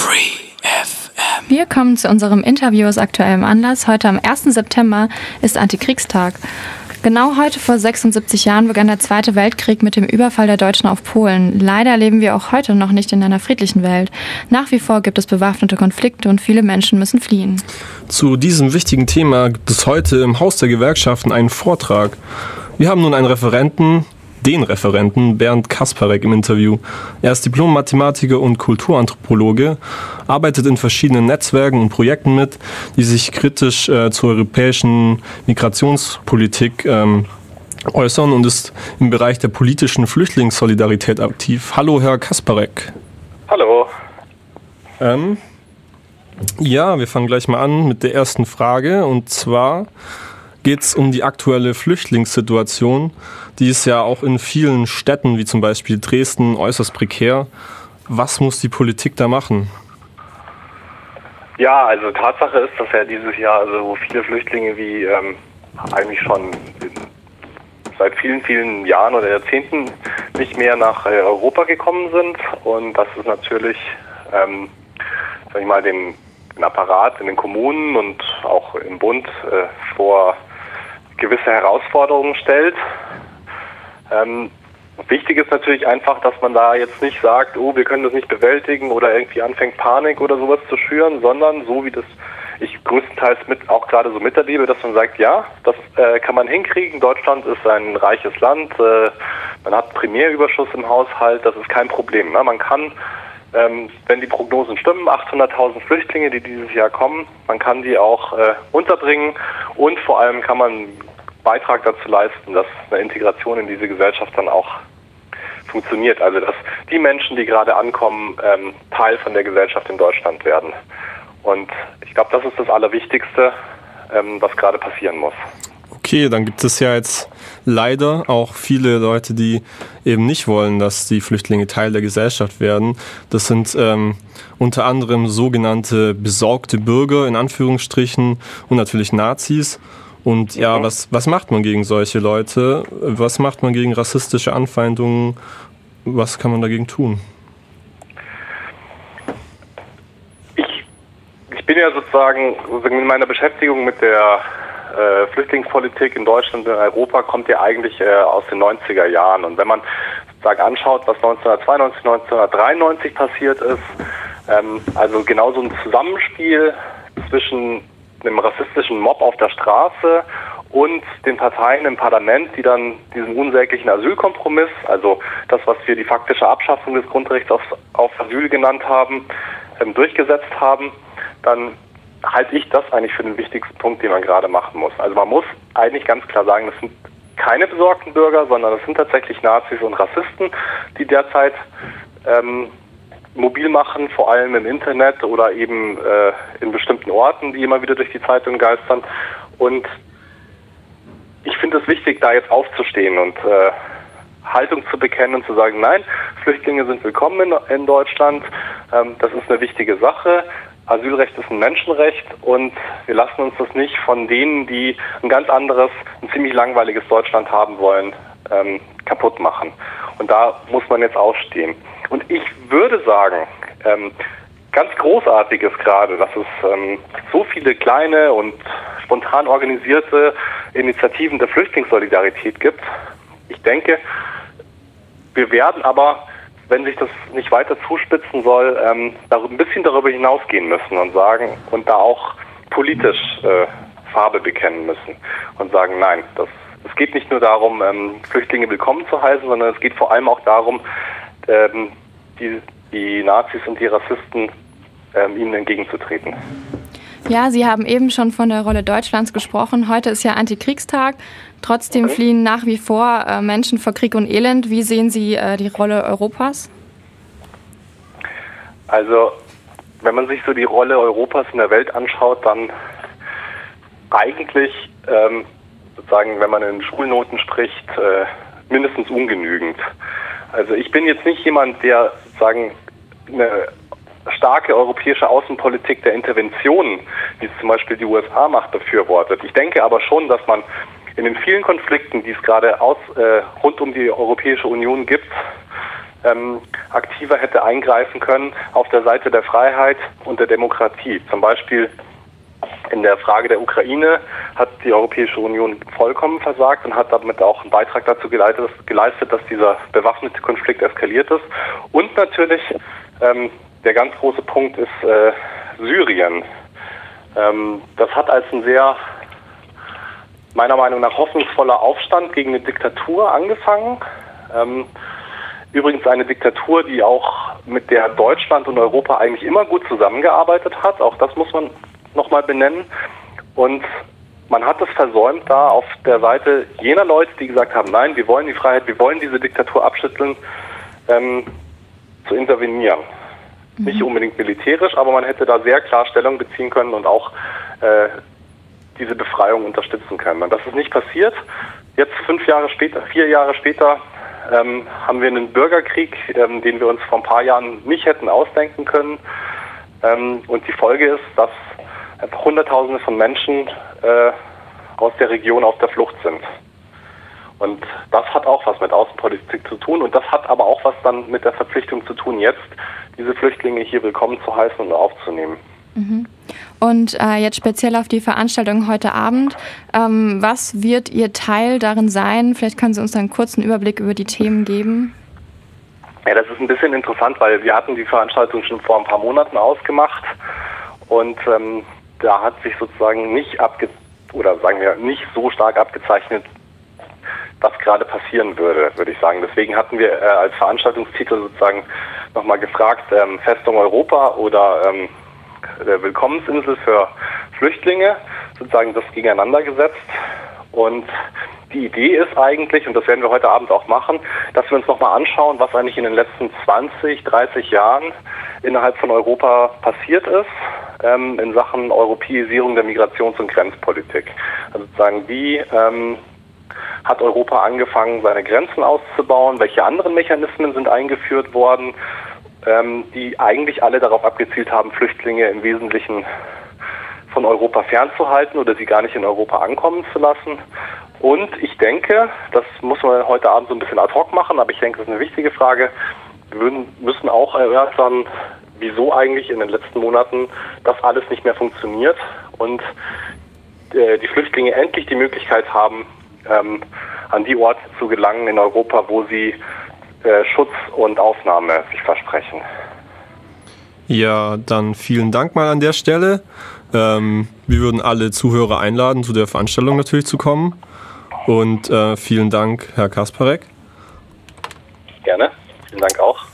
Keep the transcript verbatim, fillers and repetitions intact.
Free F M. Wir kommen zu unserem Interview aus aktuellem Anlass. Heute am ersten September ist Antikriegstag. Genau heute vor sechsundsiebzig Jahren begann der Zweite Weltkrieg mit dem Überfall der Deutschen auf Polen. Leider leben wir auch heute noch nicht in einer friedlichen Welt. Nach wie vor gibt es bewaffnete Konflikte und viele Menschen müssen fliehen. Zu diesem wichtigen Thema gibt es heute im Haus der Gewerkschaften einen Vortrag. Wir haben nun einen Referenten, den Referenten Bernd Kasparek im Interview. Er ist Diplom-Mathematiker und Kulturanthropologe, arbeitet in verschiedenen Netzwerken und Projekten mit, die sich kritisch äh, zur europäischen Migrationspolitik ähm, äußern und ist im Bereich der politischen Flüchtlingssolidarität aktiv. Hallo, Herr Kasparek. Hallo. Ähm, ja, wir fangen gleich mal an mit der ersten Frage, und zwar geht es um die aktuelle Flüchtlingssituation. Die ist ja auch in vielen Städten, wie zum Beispiel Dresden, äußerst prekär. Was muss die Politik da machen? Ja, also Tatsache ist, dass ja dieses Jahr so viele Flüchtlinge wie ähm, eigentlich schon in, seit vielen, vielen Jahren oder Jahrzehnten nicht mehr nach äh, Europa gekommen sind. Und das ist natürlich, ähm, sag ich mal, den, den Apparat in den Kommunen und auch im Bund äh, vor gewisse Herausforderungen stellt. Ähm, wichtig ist natürlich einfach, dass man da jetzt nicht sagt, oh, wir können das nicht bewältigen oder irgendwie anfängt Panik oder sowas zu schüren, sondern so wie das ich größtenteils mit auch gerade so miterlebe, dass man sagt, ja, das äh, kann man hinkriegen. Deutschland ist ein reiches Land, äh, man hat Primärüberschuss im Haushalt, das ist kein Problem. Ne? Man kann, ähm, wenn die Prognosen stimmen, achthunderttausend Flüchtlinge, die dieses Jahr kommen, man kann die auch äh, unterbringen, und vor allem kann man Beitrag dazu leisten, dass eine Integration in diese Gesellschaft dann auch funktioniert. Also dass die Menschen, die gerade ankommen, ähm, Teil von der Gesellschaft in Deutschland werden. Und ich glaube, das ist das Allerwichtigste, ähm, was gerade passieren muss. Okay, dann gibt es ja jetzt leider auch viele Leute, die eben nicht wollen, dass die Flüchtlinge Teil der Gesellschaft werden. Das sind ähm, unter anderem sogenannte besorgte Bürger, in Anführungsstrichen, und natürlich Nazis. Und ja, mhm. was, was macht man gegen solche Leute? Was macht man gegen rassistische Anfeindungen? Was kann man dagegen tun? Ich, ich bin ja sozusagen in meiner Beschäftigung mit der äh, Flüchtlingspolitik in Deutschland und in Europa kommt ja eigentlich äh, aus den neunziger Jahren. Und wenn man sozusagen anschaut, was neunzehnhundertzweiundneunzig, neunzehnhundertdreiundneunzig passiert ist, ähm, also genau so ein Zusammenspiel zwischen einem rassistischen Mob auf der Straße und den Parteien im Parlament, die dann diesen unsäglichen Asylkompromiss, also das, was wir die faktische Abschaffung des Grundrechts auf, auf Asyl genannt haben, ähm, durchgesetzt haben, dann halte ich das eigentlich für den wichtigsten Punkt, den man gerade machen muss. Also man muss eigentlich ganz klar sagen, das sind keine besorgten Bürger, sondern das sind tatsächlich Nazis und Rassisten, die derzeit ähm, mobil machen, vor allem im Internet oder eben äh, in bestimmten Orten, die immer wieder durch die Zeitung geistern. Und ich finde es wichtig, da jetzt aufzustehen und äh, Haltung zu bekennen und zu sagen, nein, Flüchtlinge sind willkommen in, in Deutschland. Ähm, das ist eine wichtige Sache. Asylrecht ist ein Menschenrecht, und wir lassen uns das nicht von denen, die ein ganz anderes, ein ziemlich langweiliges Deutschland haben wollen, ähm, kaputt machen. Und da muss man jetzt aufstehen. Und ich würde sagen, ähm, ganz großartig ist gerade, dass es ähm, so viele kleine und spontan organisierte Initiativen der Flüchtlingssolidarität gibt. Ich denke, wir werden aber, wenn sich das nicht weiter zuspitzen soll, ähm, ein bisschen darüber hinausgehen müssen und sagen und da auch politisch äh, Farbe bekennen müssen und sagen, nein, das, es geht nicht nur darum, ähm, Flüchtlinge willkommen zu heißen, sondern es geht vor allem auch darum, ähm, die, die Nazis und die Rassisten ähm, ihnen entgegenzutreten. Ja, Sie haben eben schon von der Rolle Deutschlands gesprochen. Heute ist ja Antikriegstag. Trotzdem okay. fliehen nach wie vor äh, Menschen vor Krieg und Elend. Wie sehen Sie äh, die Rolle Europas? Also, wenn man sich so die Rolle Europas in der Welt anschaut, dann eigentlich, ähm, sozusagen, wenn man in Schulnoten spricht, äh, mindestens ungenügend. Also ich bin jetzt nicht jemand, der sozusagen eine starke europäische Außenpolitik der Intervention, wie es zum Beispiel die U S A macht, befürwortet. Ich denke aber schon, dass man in den vielen Konflikten, die es gerade aus, äh, rund um die Europäische Union gibt, ähm, aktiver hätte eingreifen können auf der Seite der Freiheit und der Demokratie. Zum Beispiel in der Frage der Ukraine hat die Europäische Union vollkommen versagt und hat damit auch einen Beitrag dazu geleistet, geleistet dass dieser bewaffnete Konflikt eskaliert ist. Und natürlich ähm, der ganz große Punkt ist äh, Syrien. Ähm, das hat als ein sehr, meiner Meinung nach, hoffnungsvoller Aufstand gegen eine Diktatur angefangen. Ähm, übrigens eine Diktatur, die auch mit der Deutschland und Europa eigentlich immer gut zusammengearbeitet hat. Auch das muss man nochmal benennen. Und man hat es versäumt, da auf der Seite jener Leute, die gesagt haben, nein, wir wollen die Freiheit, wir wollen diese Diktatur abschütteln, ähm, zu intervenieren. Mhm. Nicht unbedingt militärisch, aber man hätte da sehr klar Stellung beziehen können und auch äh, diese Befreiung unterstützen können. Und das ist nicht passiert. Jetzt fünf Jahre später, vier Jahre später, ähm, haben wir einen Bürgerkrieg, ähm, den wir uns vor ein paar Jahren nicht hätten ausdenken können. Ähm, und die Folge ist, dass Hunderttausende von Menschen äh, aus der Region auf der Flucht sind. Und das hat auch was mit Außenpolitik zu tun. Und das hat aber auch was dann mit der Verpflichtung zu tun, jetzt diese Flüchtlinge hier willkommen zu heißen und aufzunehmen. Mhm. Und äh, jetzt speziell auf die Veranstaltung heute Abend. Ähm, was wird Ihr Teil darin sein? Vielleicht können Sie uns einen kurzen Überblick über die Themen geben. Ja, das ist ein bisschen interessant, weil wir hatten die Veranstaltung schon vor ein paar Monaten ausgemacht. Und ähm, da hat sich sozusagen nicht abge oder sagen wir nicht so stark abgezeichnet, was gerade passieren würde, würde ich sagen. Deswegen hatten wir äh, als Veranstaltungstitel sozusagen nochmal gefragt, ähm, Festung Europa oder ähm, der Willkommensinsel für Flüchtlinge, sozusagen das gegeneinander gesetzt. Und die Idee ist eigentlich, und das werden wir heute Abend auch machen, dass wir uns nochmal anschauen, was eigentlich in den letzten zwanzig, dreißig Jahren innerhalb von Europa passiert ist, ähm, in Sachen Europäisierung der Migrations- und Grenzpolitik. Also sozusagen, wie ähm, hat Europa angefangen, seine Grenzen auszubauen, welche anderen Mechanismen sind eingeführt worden, ähm, die eigentlich alle darauf abgezielt haben, Flüchtlinge im Wesentlichen von Europa fernzuhalten oder sie gar nicht in Europa ankommen zu lassen. Und ich denke, das muss man heute Abend so ein bisschen ad hoc machen, aber ich denke, das ist eine wichtige Frage. Wir müssen auch erörtern, wieso eigentlich in den letzten Monaten das alles nicht mehr funktioniert und äh, die Flüchtlinge endlich die Möglichkeit haben, ähm, an die Orte zu gelangen in Europa, wo sie äh, Schutz und Aufnahme sich versprechen. Ja, dann vielen Dank mal an der Stelle. Ähm, wir würden alle Zuhörer einladen, zu der Veranstaltung natürlich zu kommen. Und äh, vielen Dank, Herr Kasparek. Gerne. Vielen Dank auch.